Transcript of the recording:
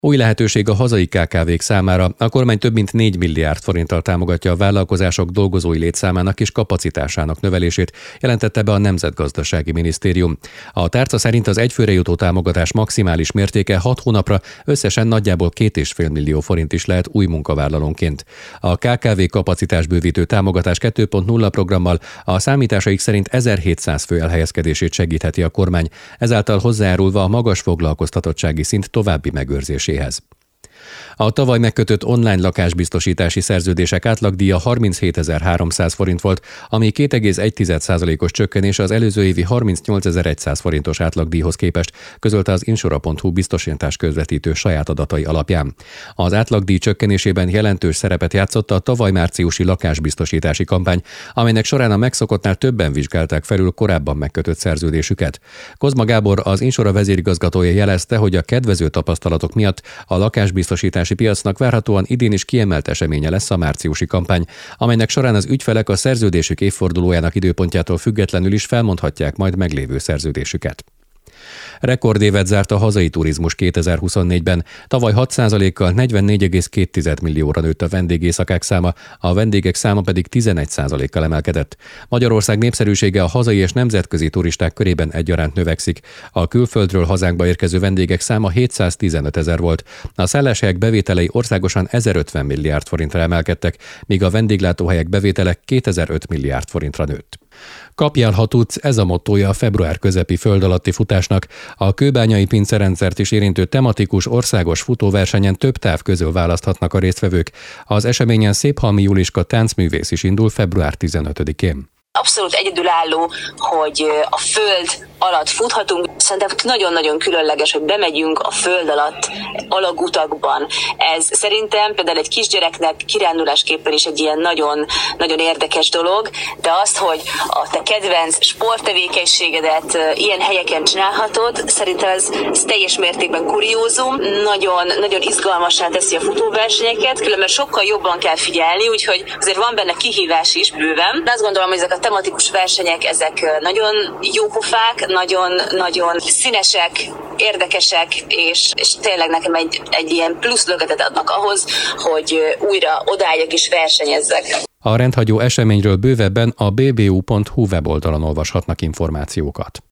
Új lehetőség a hazai KKV-k számára. A kormány több mint 4 milliárd forinttal támogatja a vállalkozások dolgozói létszámának és kapacitásának növelését, jelentette be a Nemzetgazdasági Minisztérium. A tárca szerint az egyfőre jutó támogatás maximális mértéke 6 hónapra összesen nagyjából 2,5 millió forint is lehet új munkavállalónként. A KKV kapacitásbővítő támogatás 2.0 programmal a számításaik szerint 1700 fő elhelyezkedését segítheti a kormány, ezáltal hozzájárulva a magas foglalkoztatottsági szint további megőrzéséhez. A tavaly megkötött online lakásbiztosítási szerződések átlagdíja 37.300 forint volt, ami 2,1%-os csökkenés az előző évi 38.100 forintos átlagdíjhoz képest, közölte az Insura.hu biztosítás közvetítő saját adatai alapján. Az átlagdíj csökkenésében jelentős szerepet játszott a tavaly márciusi lakásbiztosítási kampány, amelynek során a megszokottnál többen vizsgálták felül korábban megkötött szerződésüket. Kozma Gábor, az Insura vezérigazgatója jelezte, hogy a kedvező tapasztalatok miatt a lakásbiztosítási piacnak várhatóan idén is kiemelt eseménye lesz a márciusi kampány, amelynek során az ügyfelek a szerződésük évfordulójának időpontjától függetlenül is felmondhatják majd meglévő szerződésüket. Rekordévet zárt a hazai turizmus 2024-ben. Tavaly 6%-kal 44,2 millióra nőtt a vendégészakák száma, a vendégek száma pedig 11%-kal emelkedett. Magyarország népszerűsége a hazai és nemzetközi turisták körében egyaránt növekszik. A külföldről hazánkba érkező vendégek száma 715 000 volt. A szálláshelyek bevételei országosan 1050 milliárd forintra emelkedtek, míg a vendéglátóhelyek bevétele 2005 milliárd forintra nőtt. Kapjál, ha tudsz, ez a mottója a február közepi föld alatti futásnak. A kőbányai pincerendszert is érintő tematikus országos futóversenyen több táv közül választhatnak a résztvevők. Az eseményen Széphalmi Juliska táncművész is indul február 15-én. Abszolút egyedülálló, hogy a föld alatt futhatunk. Szerintem nagyon-nagyon különleges, hogy bemegyünk a föld alatt alagutakban. Ez szerintem például egy kisgyereknek kirándulásképpen is egy ilyen nagyon érdekes dolog, de azt, hogy a te kedvenc sporttevékenységedet ilyen helyeken csinálhatod, szerintem ez teljes mértékben kuriózum, nagyon izgalmassá teszi a futóversenyeket, különben sokkal jobban kell figyelni, úgyhogy azért van benne kihívás is bőven. De azt gondolom, hogy ezek a tematikus versenyek, ezek nagyon jópofák, nagyon színesek, érdekesek, és tényleg nekem egy ilyen plusz löketet adnak ahhoz, hogy újra odaálljak és versenyezzek. A rendhagyó eseményről bővebben a bbu.hu weboldalon olvashatnak információkat.